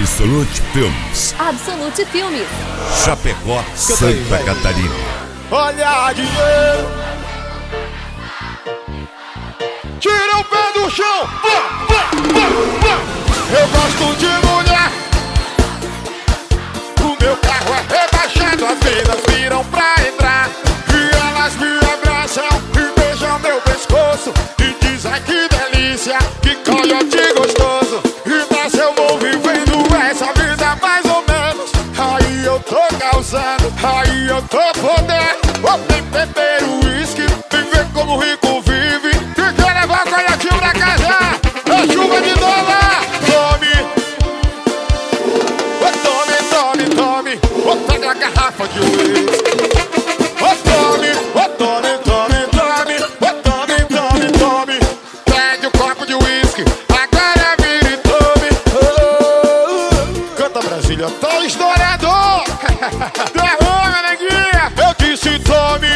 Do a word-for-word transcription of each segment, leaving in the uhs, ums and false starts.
Absolute Filmes. Absolute Filmes. Chapecó, Santa Catarina. Olha, dinheiro. Tira o pé do chão. Eu gosto de mulher. O meu carro é rebaixado, as meninas viram pra entrar. E elas me abraçam e beijam meu pescoço. E dizem que delícia, que coiote gostoso. E nessa eu vou vivendo essa vida mais ou menos. Aí eu tô causando, aí eu tô podendo. Vou nem beber o uísque, viver como rico vive. E quer levar o coiote pra casa, é chuva de dólar. Tome, tome, tome, tome. Vou pegar a garrafa de uísque. Oh, tome, oh, tome, tome, tome. Oh, tome, tome, tome. Pegue o copo de uísque, agora vire e tome. Oh, canta Brasília, tô estourado. Derrama, neguinha. Eu disse tome.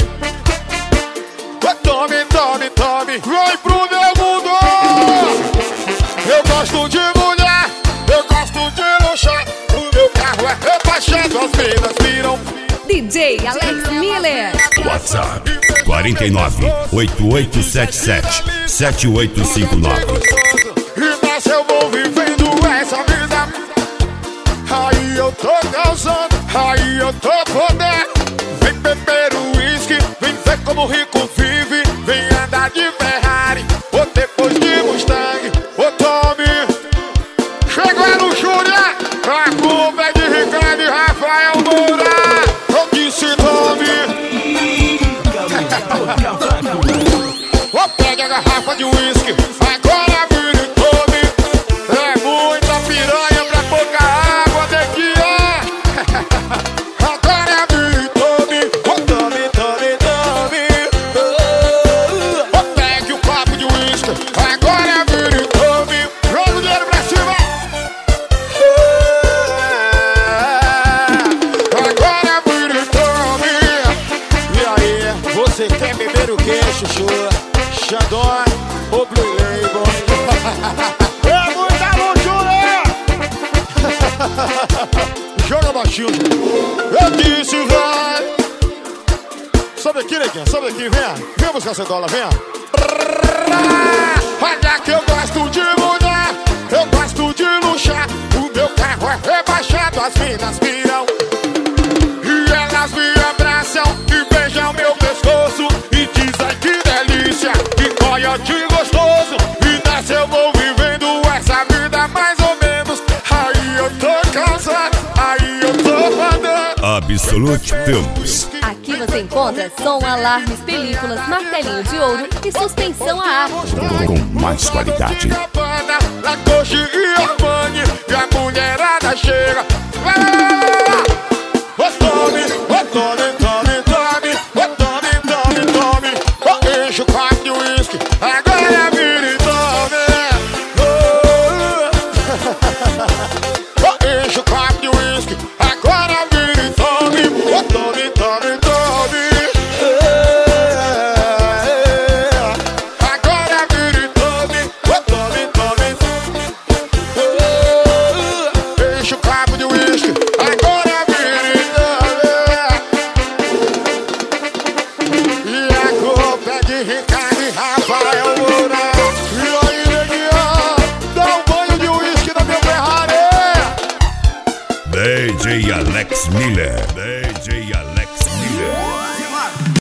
Oh, tome, tome, tome. Vem pro meu mundo. Eu gosto de mulher, eu gosto de luxar. O meu carro é rebaixado, as meninas viram. D J Alex Miller. WhatsApp quarenta e nove, oito oito sete sete, sete oito cinco nove. E nessa eu vou vivendo essa vida. Aí eu tô causando, aí eu tô podendo. Vem beber o uísque, vem ver como o rico vive. Vem andar de Ferrari, ou depois de Mustang. Ô tome, chegou a luxúria. A culpa é de Ricardo e Rafael Moura. Eu disse tome. Ô, pega a garrafa de uísque, agora vira e tome. É muita piranha pra pouca água, neguinha. Agora vira e tome. Ô, tome, tome, tome. Ô, pegue o copo de uísque, agora vira e tome. Joga o dinheiro pra cima. Agora vira e tome. E aí, você quer beber o que, chuchu? Xandó ou Blue Label? É muita luxúria! Joga baixinho. Eu disse, vai. Sobe aqui, neguinha, sobe aqui, vem. Vem buscar seu dólar, vem. Olha que eu gosto de mulher, eu gosto de luxar. O meu carro é rebaixado, as minas viram. E elas me abraçam e beijam meu pescoço. E dizem que delícia, que coiote gostoso. E nessa eu vou vivendo essa vida mais ou menos. Aí eu tô cansado, aí eu tô mandando. Absolute Filmes. Aqui você encontra som, alarmes, películas, martelinho de ouro e suspensão a ar. Com mais qualidade. Lacoste e Armani, e a mulherada chega. Lá, lá, lá, lá. Ô tome, ô tome, tome, tome. Ô tome, tome, tome. Ô enche o copo de uísque, agora vira e tome. Ô enche o copo de uísque, agora vira e tome. Ô tome, tome, tome. Agora vira e tome. Ô tome, tome. Enche o copo de uísque, agora vira e tome. E a culpa é de Ricardo e Rafael Moura. E aí, neguinha, dá um banho de uísque na minha Ferrari. D J Alex Miller. D J Alex